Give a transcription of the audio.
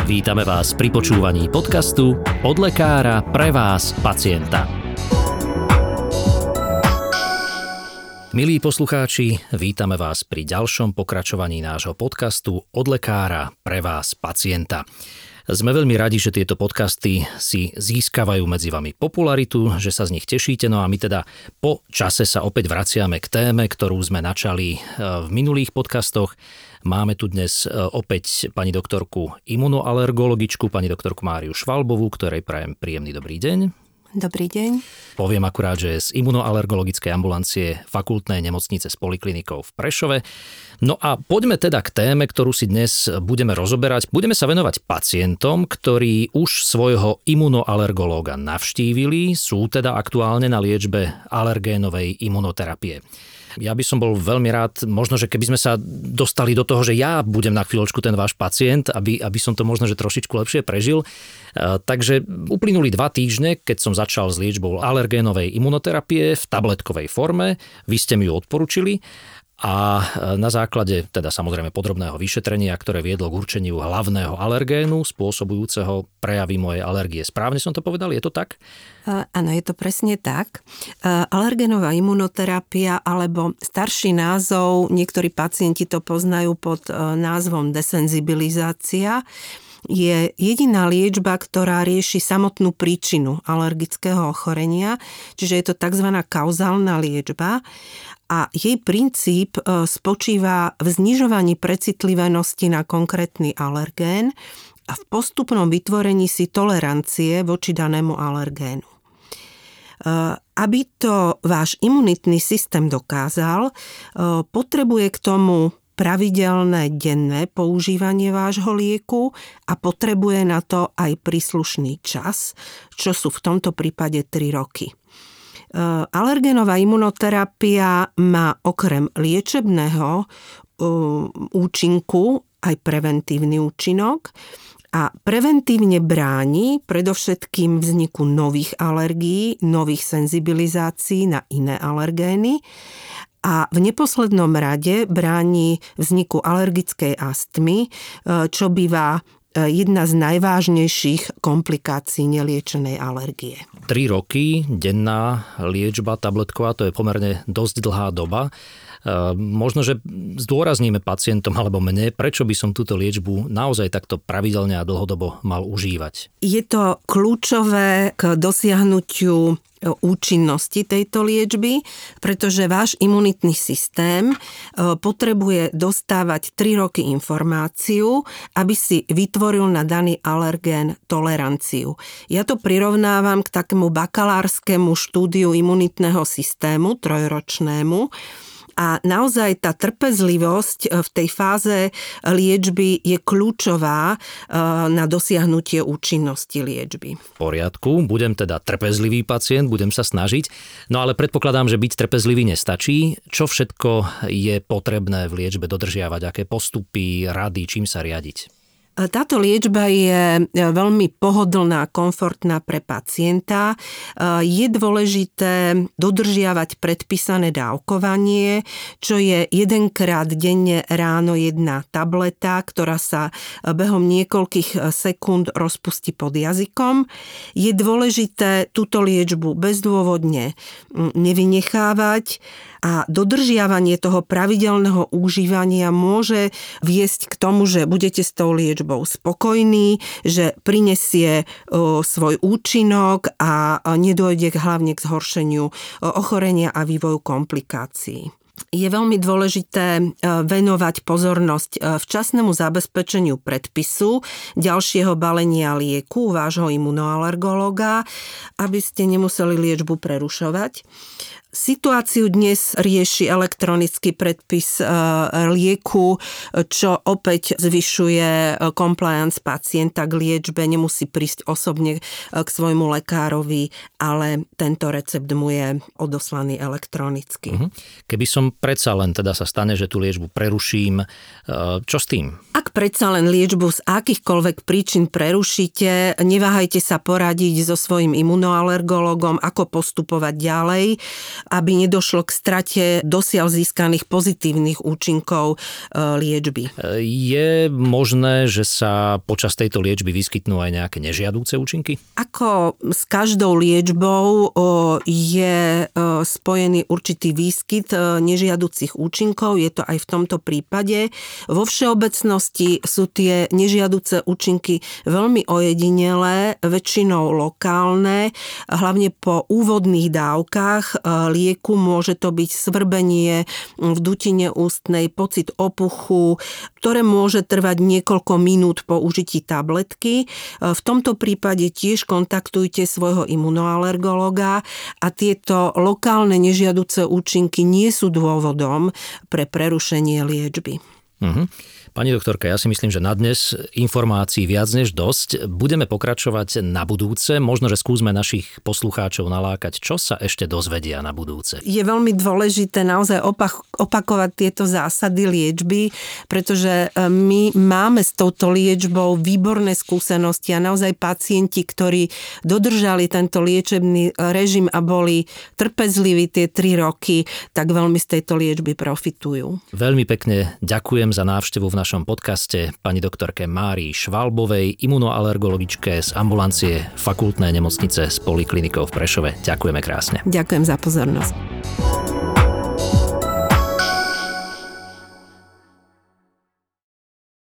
Vítame vás pri počúvaní podcastu Od lekára pre vás, pacienta. Milí poslucháči, vítame vás pri ďalšom pokračovaní nášho podcastu Od lekára pre vás, pacienta. Sme veľmi radi, že tieto podcasty si získavajú medzi vami popularitu, že sa z nich tešíte, no a my teda po čase sa opäť vraciame k téme, ktorú sme načali v minulých podcastoch. Máme tu dnes opäť pani doktorku imunoalergologičku, pani doktorku Máriu Švalbovú, ktorej prajem príjemný dobrý deň. Dobrý deň. Poviem akurát, že z imunoalergologickej ambulancie fakultnej nemocnice s poliklinikou v Prešove. No a poďme teda k téme, ktorú si dnes budeme rozoberať. Budeme sa venovať pacientom, ktorí už svojho imunoalergológa navštívili, sú teda aktuálne na liečbe alergénovej imunoterapie. Ja by som bol veľmi rád, možno, že keby sme sa dostali do toho, že ja budem na chvíľočku ten váš pacient, aby som to možno, že trošičku lepšie prežil. Takže uplynuli 2 týždne, keď som začal s liečbou alergénovej imunoterapie v tabletkovej forme. Vy ste mi ju odporučili. A na základe teda samozrejme podrobného vyšetrenia, ktoré viedlo k určeniu hlavného alergénu spôsobujúceho prejavy mojej alergie. Správne som to povedal? Je to tak? Áno, je to presne tak. Alergénová imunoterapia, alebo starší názov, niektorí pacienti to poznajú pod názvom desenzibilizácia, je jediná liečba, ktorá rieši samotnú príčinu alergického ochorenia, čiže je to tzv. Kauzálna liečba. A jej princíp spočíva v znižovaní precitlivenosti na konkrétny alergén a v postupnom vytvorení si tolerancie voči danému alergénu. Aby to váš imunitný systém dokázal, potrebuje k tomu pravidelné denné používanie vášho lieku a potrebuje na to aj príslušný čas, čo sú v tomto prípade 3 roky. Alergénová imunoterapia má okrem liečebného účinku aj preventívny účinok a preventívne bráni predovšetkým vzniku nových alergií, nových senzibilizácií na iné alergény a v neposlednom rade bráni vzniku alergickej astmy, čo býva jedna z najvážnejších komplikácií neliečenej alergie. 3 roky denná liečba tabletková, to je pomerne dosť dlhá doba. Možno, že zdôrazníme pacientom alebo mne, prečo by som túto liečbu naozaj takto pravidelne a dlhodobo mal užívať. Je to kľúčové k dosiahnutiu účinnosti tejto liečby, pretože váš imunitný systém potrebuje dostávať 3 roky informáciu, aby si vytvoril na daný alergén toleranciu. Ja to prirovnávam k takému bakalárskému štúdiu imunitného systému, 3-ročnému. A naozaj tá trpezlivosť v tej fáze liečby je kľúčová na dosiahnutie účinnosti liečby. V poriadku, budem teda trpezlivý pacient, budem sa snažiť, no ale predpokladám, že byť trpezlivý nestačí. Čo všetko je potrebné v liečbe dodržiavať, aké postupy, rady, čím sa riadiť? Táto liečba je veľmi pohodlná, komfortná pre pacienta. Je dôležité dodržiavať predpísané dávkovanie, čo je 1-krát denne ráno 1 tableta, ktorá sa behom niekoľkých sekúnd rozpustí pod jazykom. Je dôležité túto liečbu bezdôvodne nevynechávať a dodržiavanie toho pravidelného užívania môže viesť k tomu, že budete s tou liečbou spokojní, že prinesie svoj účinok a nedôjde hlavne k zhoršeniu ochorenia a vývoju komplikácií. Je veľmi dôležité venovať pozornosť včasnému zabezpečeniu predpisu ďalšieho balenia lieku vášho imunoalergológa, aby ste nemuseli liečbu prerušovať. Situáciu dnes rieši elektronický predpis lieku, čo opäť zvyšuje compliance pacienta k liečbe. Nemusí prísť osobne k svojmu lekárovi, ale tento recept mu je odoslaný elektronicky. Keby som predsa len teda sa stane, že tú liečbu preruším, čo s tým? Ak predsa len liečbu z akýchkoľvek príčin prerušíte, neváhajte sa poradiť so svojím imunoalergologom, ako postupovať ďalej. aby nedošlo k strate dosiaľ získaných pozitívnych účinkov liečby. Je možné, že sa počas tejto liečby vyskytnú aj nejaké nežiadúce účinky? Ako s každou liečbou je spojený určitý výskyt nežiaducich účinkov, je to aj v tomto prípade. Vo všeobecnosti sú tie nežiaduce účinky veľmi ojedinelé, väčšinou lokálne, hlavne po úvodných dávkach lieku môže to byť svrbenie v dutine ústnej, pocit opuchu, ktoré môže trvať niekoľko minút po užití tabletky. V tomto prípade tiež kontaktujte svojho imunoalergologa a tieto lokálne nežiaduce účinky nie sú dôvodom pre prerušenie liečby. Pani doktorka, ja si myslím, že na dnes informácií viac než dosť. Budeme pokračovať na budúce. Možno, že skúsme našich poslucháčov nalákať, čo sa ešte dozvedia na budúce. Je veľmi dôležité naozaj opakovať tieto zásady liečby, pretože my máme s touto liečbou výborné skúsenosti a naozaj pacienti, ktorí dodržali tento liečebný režim a boli trpezliví tie 3 roky, tak veľmi z tejto liečby profitujú. Veľmi pekne ďakujem za návštevu v našom podcaste pani doktorke Márii Švalbovej, imunoalergologičke z ambulancie Fakultnej nemocnice s poliklinikou v Prešove. Ďakujeme krásne. Ďakujem za pozornosť.